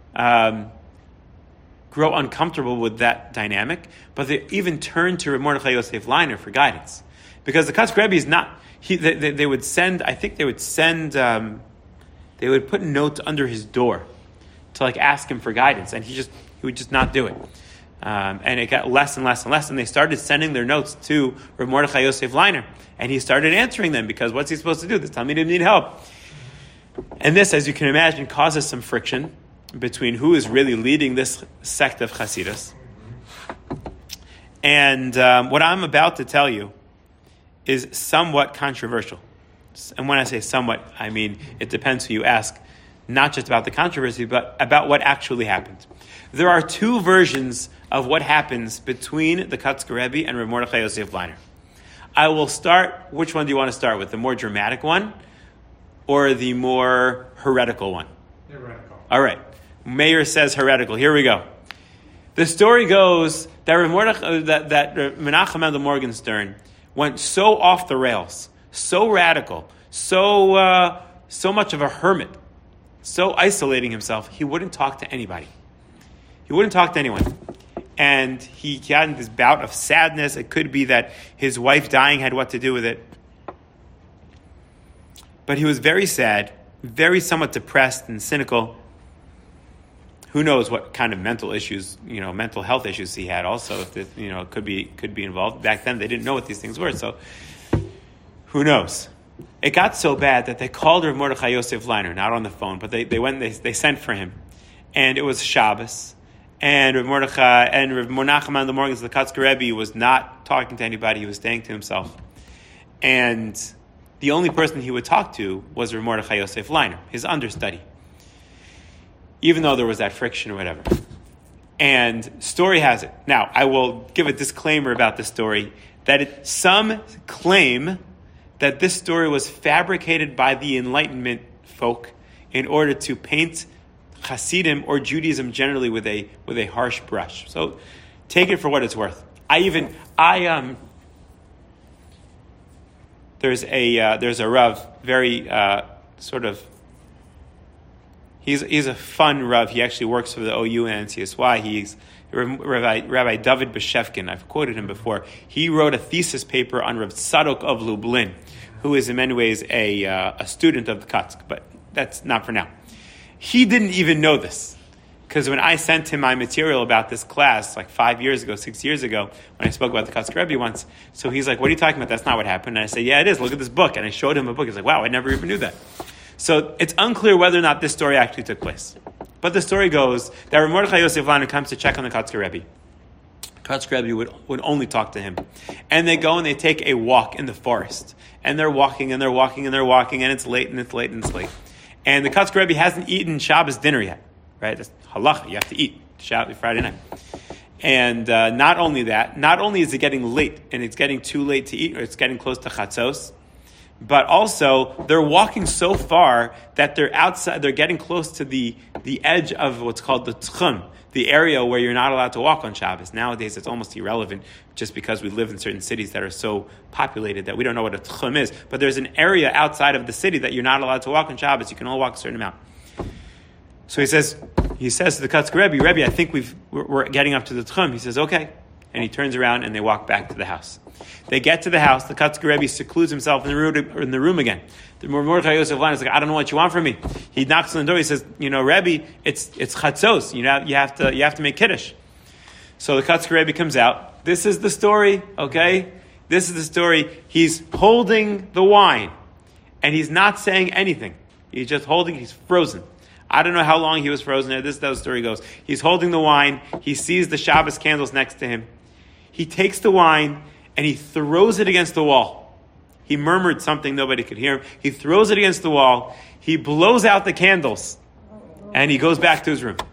grow uncomfortable with that dynamic, but they even turn to Rav Mordechai Yosef Leiner for guidance. Because the Kutsk Rebbe is not, they would send, they would put notes under his door to ask him for guidance, and he would just not do it. And it got less and less and less, and they started sending their notes to Rav Mordechai Yosef Leiner, and he started answering them, because what's he supposed to do? The Talmidim need help. And this, as you can imagine, causes some friction between who is really leading this sect of Hasidus. And what I'm about to tell you is somewhat controversial. And when I say somewhat, I mean it depends who you ask, not just about the controversy, but about what actually happened. There are two versions of what happens between the Kutsk Rebbe and Rav Mordechai Yosef Leiner. I will start, which one do you want to start with? The more dramatic one or the more heretical one? Heretical. All right. Meir says heretical. Here we go. The story goes that Menachem Mendel Morgenstern went so off the rails, so radical, so much of a hermit, so isolating himself, he wouldn't talk to anybody. He wouldn't talk to anyone. And he had this bout of sadness. It could be that his wife dying had what to do with it. But he was very sad, very somewhat depressed and cynical. Who knows what kind of mental issues, mental health issues he had also, if this, could be involved. Back then they didn't know what these things were, so who knows? It got so bad that they called Rav Mordechai Yosef Leiner, not on the phone, but they went and they sent for him. And it was Shabbos. And Rav Mordechai and Rav Menachem Mendel Morgenstern, the Kotzker Rebbe, was not talking to anybody. He was staying to himself. And the only person he would talk to was Rav Mordechai Yosef Leiner, his understudy. Even though there was that friction or whatever. And story has it. Now, I will give a disclaimer about this story, that some claim that this story was fabricated by the Enlightenment folk in order to paint Hasidim or Judaism generally with a harsh brush. So take it for what it's worth. There's a Rav, very sort of. He's a fun Rav. He actually works for the OU and NCSY. He's Rabbi David Beshevkin. I've quoted him before. He wrote a thesis paper on Rav Tzadok of Lublin, who is in many ways a student of the Kotzk, but that's not for now. He didn't even know this, because when I sent him my material about this class, like 6 years ago, when I spoke about the Kotzk Rebbe once, so he's like, what are you talking about? That's not what happened. And I say, yeah, it is. Look at this book. And I showed him a book. He's like, wow, I never even knew that. So it's unclear whether or not this story actually took place. But the story goes that Rav Mordechai Yosef Leiner comes to check on the Kotzker Rebbe. Kotzker Rebbe would only talk to him. And they go and they take a walk in the forest. And they're walking and they're walking and they're walking, and it's late and it's late and it's late. And the Kotzker Rebbe hasn't eaten Shabbos dinner yet. Right? That's halacha. You have to eat Shabbos Friday night. And not only that, not only is it getting late and it's getting too late to eat, or it's getting close to Chatzos, but also they're walking so far that they're outside. They're getting close to the edge of what's called the tchum, the area where you're not allowed to walk on Shabbos. Nowadays, it's almost irrelevant, just because we live in certain cities that are so populated that we don't know what a tchum is. But there's an area outside of the city that you're not allowed to walk on Shabbos. You can only walk a certain amount. So he says to the Kotzker Rebbe, I think we're getting up to the tchum. He says, okay. And he turns around and they walk back to the house. They get to the house. The Kotzker Rebbe secludes himself in the room again. The Mordechai Yosef Leiner is like, I don't know what you want from me. He knocks on the door. He says, Rebbe, it's chatzos. You have to make kiddush. So the Kotzker Rebbe comes out. This is the story, okay? This is the story. He's holding the wine, and he's not saying anything. He's just holding. He's frozen. I don't know how long he was frozen. This is how the story goes. He's holding the wine. He sees the Shabbos candles next to him. He takes the wine and he throws it against the wall. He murmured something, nobody could hear him. He throws it against the wall. He blows out the candles and he goes back to his room.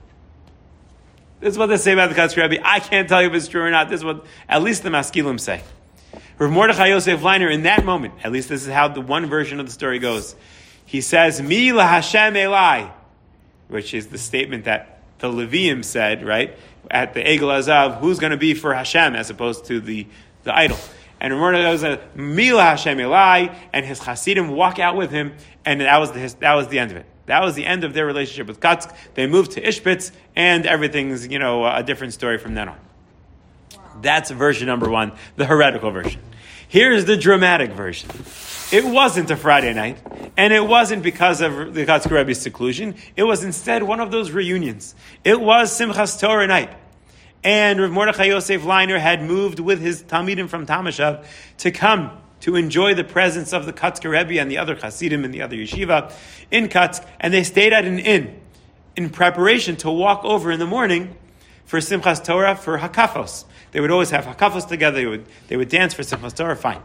This is what they say about the Kotzker Rebbe. I can't tell you if it's true or not. This is what at least the Maskilim say. Rav Mordechai Yosef Leiner, in that moment, at least this is how the one version of the story goes, he says, Mi la Hashem Elai, which is the statement that the Levium said, right, at the Egel Azav, who's going to be for Hashem as opposed to the idol. And Rav Mordechai goes, Mila Hashem Elai, and his Hasidim walk out with him, and that was the end of it. That was the end of their relationship with Kotzk. They moved to Ishbitz, and everything's, a different story from then on. Wow. That's version number one, the heretical version. Here's the dramatic version. It wasn't a Friday night, and it wasn't because of the Kotzker Rebbe's seclusion. It was instead one of those reunions. It was Simchas Torah night. And Rav Mordechai Yosef Leiner had moved with his Talmidim from Tamashav to come to enjoy the presence of the Kotzker Rebbe and the other Hasidim in the other yeshiva in Kotzk, and they stayed at an inn in preparation to walk over in the morning for Simchas Torah, for Hakafos. They would always have Hakafos together. They would dance for Simchas Torah. Fine.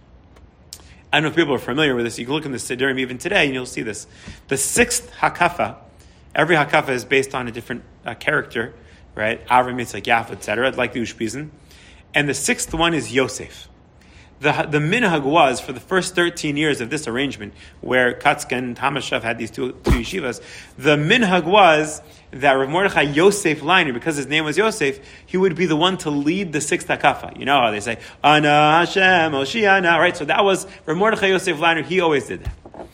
I don't know if people are familiar with this. You can look in the Siddurim even today, and you'll see this. The sixth Hakafa, every Hakafa is based on a different character, right? Avram, Yitzchak, Yaakov, etc., like the Ushpizin. And the sixth one is Yosef. the minhag was, for the first 13 years of this arrangement, where Kotzk and Tamashev had these two yeshivas, the minhag was that Rav Mordechai Yosef Leiner, because his name was Yosef, he would be the one to lead the sixth hakafa. You know how they say, Ana Hashem, Oshiana, right? So that was Rav Mordechai Yosef Leiner, he always did that.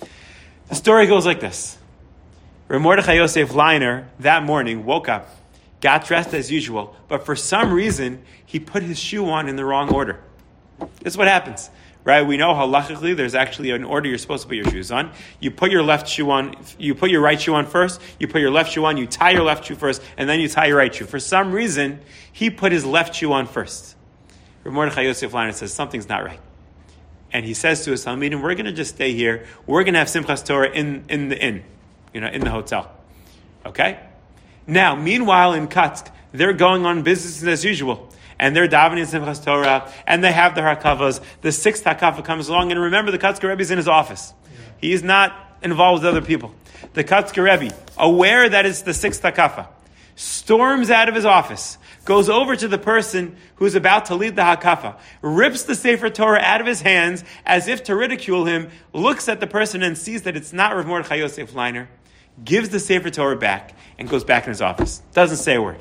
The story goes like this. Rav Mordechai Yosef Leiner, that morning, woke up, got dressed as usual, but for some reason, he put his shoe on in the wrong order. This is what happens, right? We know halachically there's actually an order you're supposed to put your shoes on. You put your left shoe on, you put your right shoe on first, you put your left shoe on, you tie your left shoe first, and then you tie your right shoe. For some reason, he put his left shoe on first. Rav Mordechai Yosef Leiner says, something's not right. And he says to his Talmidim, we're going to just stay here. We're going to have Simchas Torah in the inn, in the hotel. Okay? Now, meanwhile in Kotzk, they're going on business as usual. And they're davening Simchas Torah, and they have their hakavas. The sixth hakava comes along, and remember, the Kotzker Rebbe is in his office. He's not involved with other people. The Kotzker Rebbe, aware that it's the sixth hakafa, storms out of his office, goes over to the person who's about to lead the hakafa, rips the Sefer Torah out of his hands as if to ridicule him, looks at the person and sees that it's not Rav Mordechai Yosef Leiner, gives the Sefer Torah back, and goes back in his office. Doesn't say a word.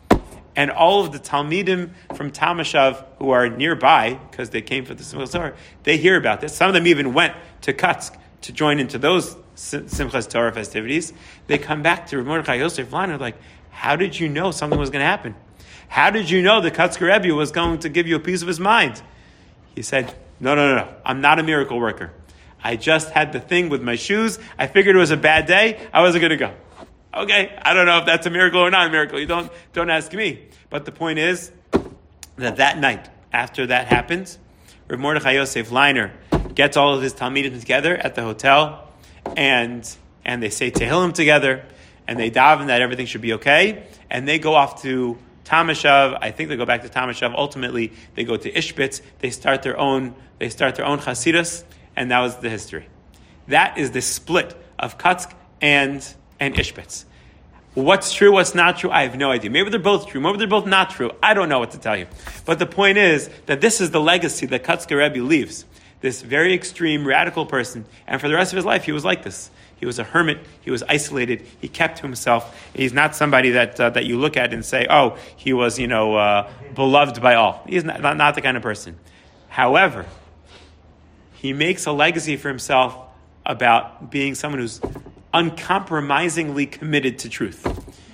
And all of the Talmidim from Tamashev who are nearby, because they came for the Simchas Torah, they hear about this. Some of them even went to Kotzk to join into those Simchas Torah festivities. They come back to Rav Mordechai Yosef Leiner like, how did you know something was going to happen? How did you know the Kotzker Rebbe was going to give you a piece of his mind? He said, no. I'm not a miracle worker. I just had the thing with my shoes. I figured it was a bad day. I wasn't going to go. Okay, I don't know if that's a miracle or not a miracle. You don't ask me. But the point is that night, after that happens, Rav Mordechai Yosef Leiner gets all of his Talmidim together at the hotel, and they say Tehillim together, and they daven that everything should be okay, and they go off to Tamashev. I think they go back to Tamashev. Ultimately, they go to Ishbitz. They start their own Chasidus, and that was the history. That is the split of Kotzk and Ishbitz. What's true, what's not true, I have no idea. Maybe they're both true, maybe they're both not true. I don't know what to tell you. But the point is that this is the legacy that Kotzker Rebbe leaves. This very extreme, radical person. And for the rest of his life, he was like this. He was a hermit. He was isolated. He kept to himself. He's not somebody that you look at and say, oh, he was, beloved by all. He's not the kind of person. However, he makes a legacy for himself about being someone who's uncompromisingly committed to truth.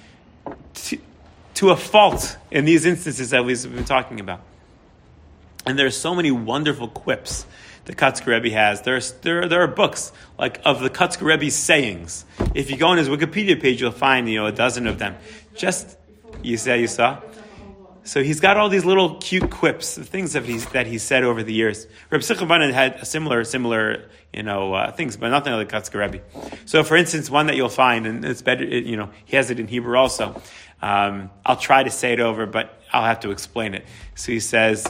To a fault in these instances that we've been talking about. And there are so many wonderful quips the Kotzker Rebbe has. There are books like of the Kotzker Rebbe's sayings. If you go on his Wikipedia page, you'll find a dozen of them. You saw. So he's got all these little cute quips, things that he said over the years. Reb Simcha Bunin had a similar things, but nothing like Kotzker Rebbe. So, for instance, one that you'll find, and it's better, he has it in Hebrew also. I'll try to say it over, but I'll have to explain it. So he says,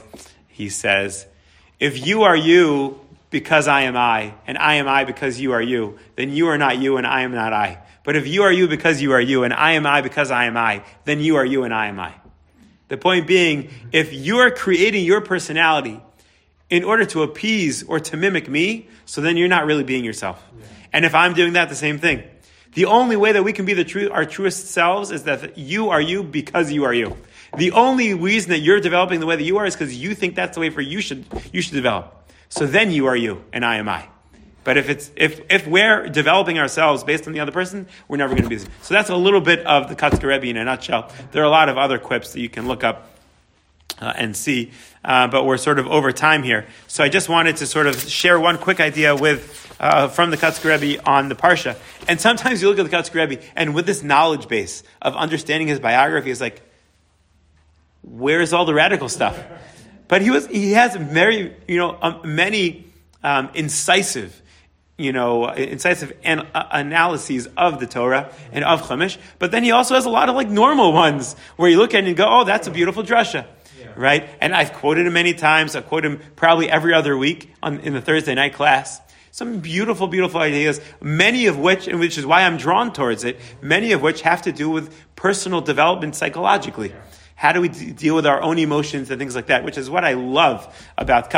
if you are you because I am I, and I am I because you are you, then you are not you and I am not I. But if you are you because you are you, and I am I because I am I, then you are you and I am I. The point being, if you are creating your personality in order to appease or to mimic me, so then you're not really being yourself. Yeah. And if I'm doing that, the same thing. The only way that we can be our truest selves is that you are you because you are you. The only reason that you're developing the way that you are is because you think that's the way you should develop. So then you are you and I am I. But if we're developing ourselves based on the other person, we're never going to be the same. So that's a little bit of the Kotzker Rebbe in a nutshell. There are a lot of other quips that you can look up and see, but we're sort of over time here. So I just wanted to sort of share one quick idea from the Kotzker Rebbe on the Parsha. And sometimes you look at the Kotzker Rebbe, and with this knowledge base of understanding his biography, it's like, where's all the radical stuff? But he has very, many incisive analyses of the Torah and of Chumash, but then he also has a lot of normal ones where you look at it and go, oh, that's a beautiful drasha, right? And I've quoted him many times. I quote him probably every other week in the Thursday night class. Some beautiful, beautiful ideas, many of which, and which is why I'm drawn towards it, many of which have to do with personal development psychologically. How do we deal with our own emotions and things like that, which is what I love about Kotzk.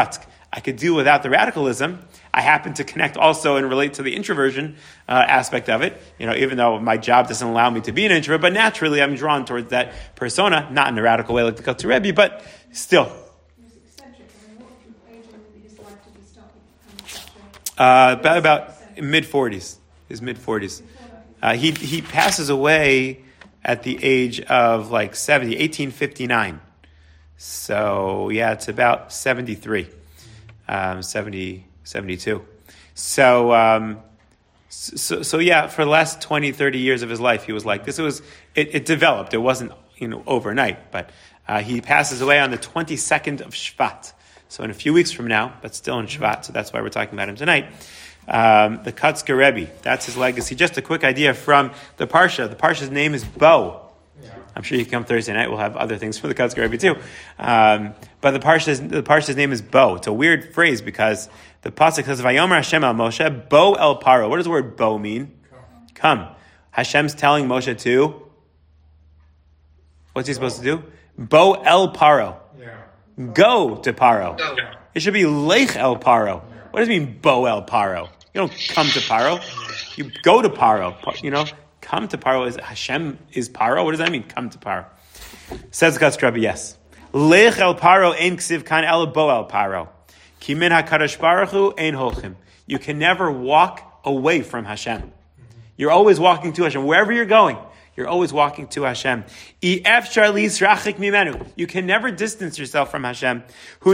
I could do without the radicalism. I happen to connect also and relate to the introversion aspect of it, even though my job doesn't allow me to be an introvert, but naturally I'm drawn towards that persona, not in a radical way like the Kotzer Rebbe, but still. He was eccentric. What age in his life did he start? About mid-40s, his mid-40s. He passes away at the age of 70, 1859. So, it's about 73, 70, 72. So, for the last 20, 30 years of his life, he was like this. It developed. It wasn't, overnight, but he passes away on the 22nd of Shvat. So in a few weeks from now, but still in Shvat, so that's why we're talking about him tonight. The Kotzker Rebbe, that's his legacy. Just a quick idea from the Parsha. The Parsha's name is Bo. I'm sure you can come Thursday night. We'll have other things for the Kotzker Rebbe too. But the Parsha's name is Bo. It's a weird phrase because the pasuk says, "Vayomer Hashem el Moshe, Bo el Paro." What does the word Bo mean? Come. Hashem's telling Moshe to. What's he supposed to do? Bo el Paro. Go to Paro. It should be Lech el Paro. What does it mean, Bo el Paro? You don't come to Paro. You go to Paro. Come to Paro is Hashem is Paro. What does that mean? Come to Paro. Says the Kotzker Rebbe, yes. Lech el Paro ein ksiv kan el Bo el Paro. Ki min hakadosh baruch hu ein holchim. You can never walk away from Hashem. You're always walking to Hashem. Wherever you're going, you're always walking to Hashem. You can never distance yourself from Hashem.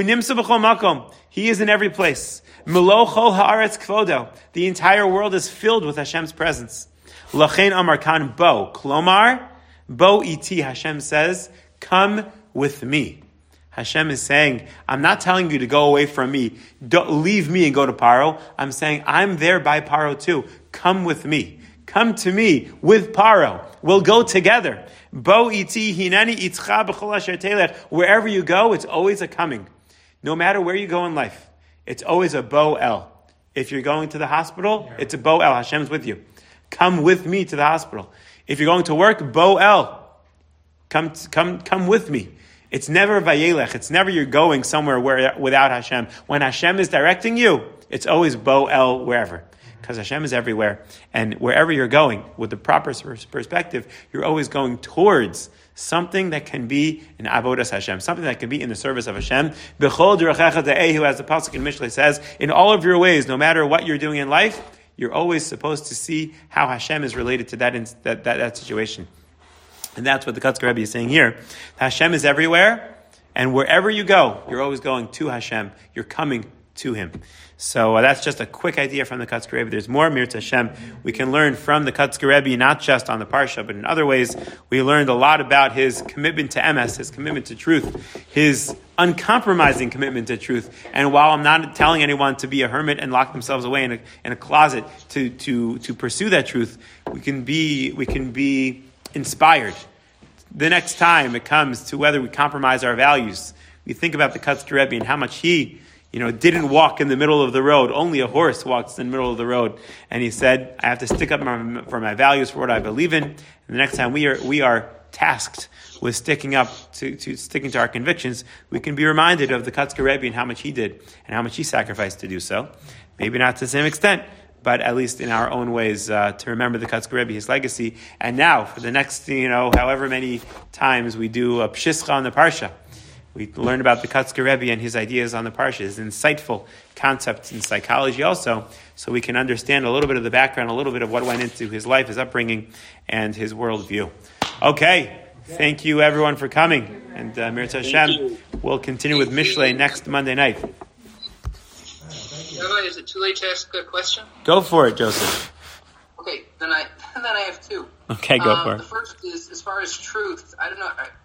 He is in every place. The entire world is filled with Hashem's presence. Lachein amar kan bo. Klomar, bo iti. Hashem says, come with me. Hashem is saying, I'm not telling you to go away from me. Don't leave me and go to Paro. I'm saying, I'm there by Paro too. Come with me. Come to me with Paro. We'll go together. Bo iti hinani itcha b'chol asher telech. Wherever you go, it's always a coming. No matter where you go in life, it's always a bo el. If you're going to the hospital, it's a bo el. Hashem's with you. Come with me to the hospital. If you're going to work, bo el. Come with me. It's never vayelech. It's never you're going somewhere without Hashem. When Hashem is directing you, it's always bo el wherever. Because Hashem is everywhere. And wherever you're going, with the proper perspective, you're always going towards something that can be in avodas Hashem, something that can be in the service of Hashem. B'chol d'rachecha de'ehu, as the pasuk in Mishlei says, in all of your ways, no matter what you're doing in life, you're always supposed to see how Hashem is related to that situation. And that's what the Kotzker Rebbe is saying here. Hashem is everywhere, and wherever you go, you're always going to Hashem. You're coming to Him. So that's just a quick idea from the Kotzker Rebbe. There's more Mir Hashem we can learn from the Kotzker Rebbe, not just on the Parsha, but in other ways. We learned a lot about his commitment to emes, his commitment to truth, his uncompromising commitment to truth. And while I'm not telling anyone to be a hermit and lock themselves away in a closet to pursue that truth, we can be inspired. The next time it comes to whether we compromise our values, we think about the Kotzker Rebbe and how much he didn't walk in the middle of the road. Only a horse walks in the middle of the road. And he said, I have to stick up for my values, for what I believe in. And the next time we are tasked with sticking up sticking to our convictions, we can be reminded of the Kotzker Rebbe and how much he did and how much he sacrificed to do so. Maybe not to the same extent, but at least in our own ways, to remember the Kotzker Rebbe, his legacy. And now, for the next, however many times we do a pshischa on the Parsha, we learn about the Kotzker Rebbe and his ideas on the Parsha, his insightful concepts in psychology also, so we can understand a little bit of the background, a little bit of what went into his life, his upbringing, and his worldview. Okay, thank you everyone for coming, and Mir Hashem, we'll continue with Mishlei next Monday night. Rabbi, is it too late to ask a question? Go for it, Joseph. Okay, then I have two. Okay, go for it. The first is, as far as truth, I don't know,